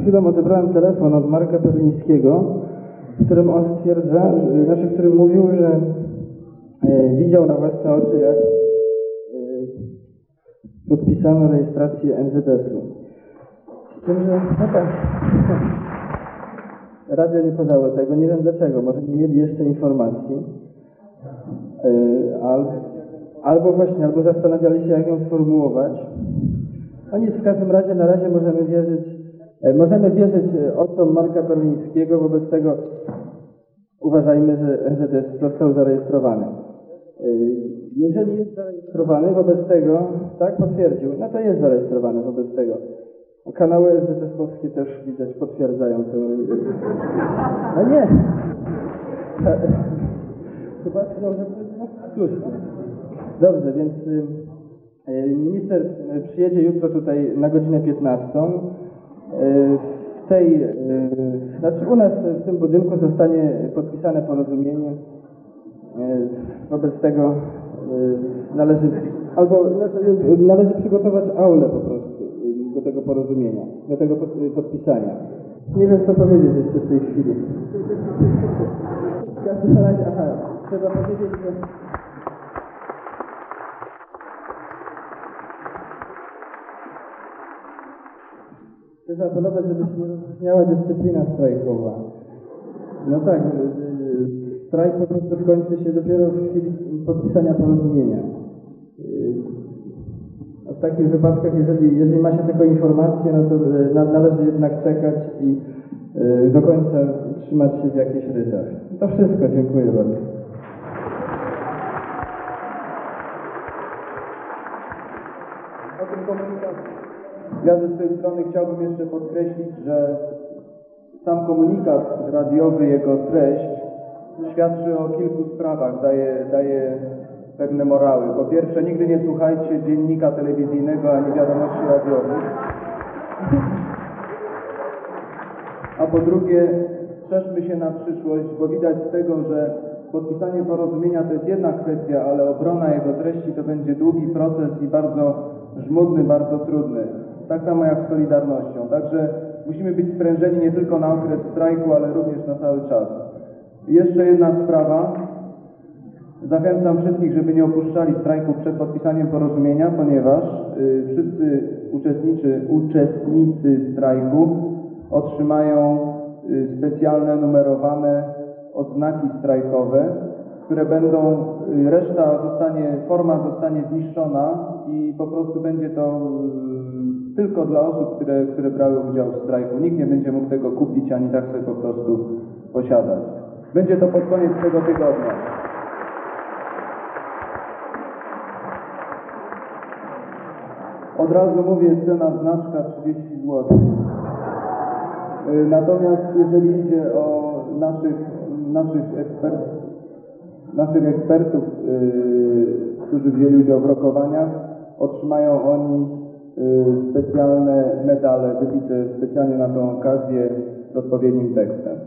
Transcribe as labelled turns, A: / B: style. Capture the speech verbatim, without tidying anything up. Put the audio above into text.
A: chwilą odebrałem telefon od Marka Perlińskiego, w którym on stwierdza, że, znaczy w którym mówił, że e, widział na własne oczy, jak e, podpisano rejestrację N Z S-u. Z tym, że no tak, radio nie podało tego, nie wiem dlaczego, może nie mieli jeszcze informacji, e, al, albo właśnie, albo zastanawiali się, jak ją sformułować. No nic, w każdym razie na razie możemy wierzyć, e, możemy wierzyć oczom Marka Perlińskiego, wobec tego uważajmy, że N Z S został zarejestrowany. E, jeżeli jest zarejestrowany, wobec tego, tak potwierdził, no to jest zarejestrowany wobec tego. Kanały N Z S-owskie też widać potwierdzają to. No nie! Chyba dobrze, no słusznie. Dobrze, więc minister przyjedzie jutro tutaj na godzinę piętnastą. W tej, znaczy u nas w tym budynku zostanie podpisane porozumienie. Wobec tego należy, albo znaczy, należy przygotować aulę po prostu do tego porozumienia, do tego podpisania. Nie wiem, co powiedzieć jeszcze w tej chwili. W każdym razie, aha, trzeba powiedzieć, że chcę zaapelować, żeby się nie rozróżniała dyscyplina strajkowa. No tak, strajk po prostu skończy się dopiero w chwili podpisania porozumienia. W takich wypadkach, jeżeli, jeżeli ma się tylko informacje, no to należy jednak czekać i do końca trzymać się w jakichś ryzach. To wszystko, dziękuję bardzo.
B: O tym komunikacie. Ja ze swojej strony chciałbym jeszcze podkreślić, że sam komunikat radiowy, jego treść świadczy o kilku sprawach, daje, daje pewne morały. Po pierwsze, nigdy nie słuchajcie dziennika telewizyjnego ani wiadomości radiowych. A po drugie, strzeżmy się na przyszłość, bo widać z tego, że podpisanie porozumienia to jest jedna kwestia, ale obrona jego treści to będzie długi proces i bardzo żmudny, bardzo trudny. Tak samo jak z Solidarnością. Także musimy być sprężeni nie tylko na okres strajku, ale również na cały czas. I jeszcze jedna sprawa. Zachęcam wszystkich, żeby nie opuszczali strajku przed podpisaniem porozumienia, ponieważ y, wszyscy uczestniczy, uczestnicy strajku otrzymają y, specjalne, numerowane odznaki strajkowe, które będą, y, reszta zostanie, forma zostanie zniszczona i po prostu będzie to y, tylko dla osób, które, które brały udział w strajku. Nikt nie będzie mógł tego kupić, ani tak sobie po prostu posiadać. Będzie to pod koniec tego tygodnia. Od razu mówię, cena znaczka trzydzieści złotych. Natomiast jeżeli idzie o naszych, naszych, ekspert, naszych ekspertów, yy, którzy wzięli udział w rokowaniach, otrzymają oni yy, specjalne medale wybite specjalnie na tę okazję z odpowiednim tekstem.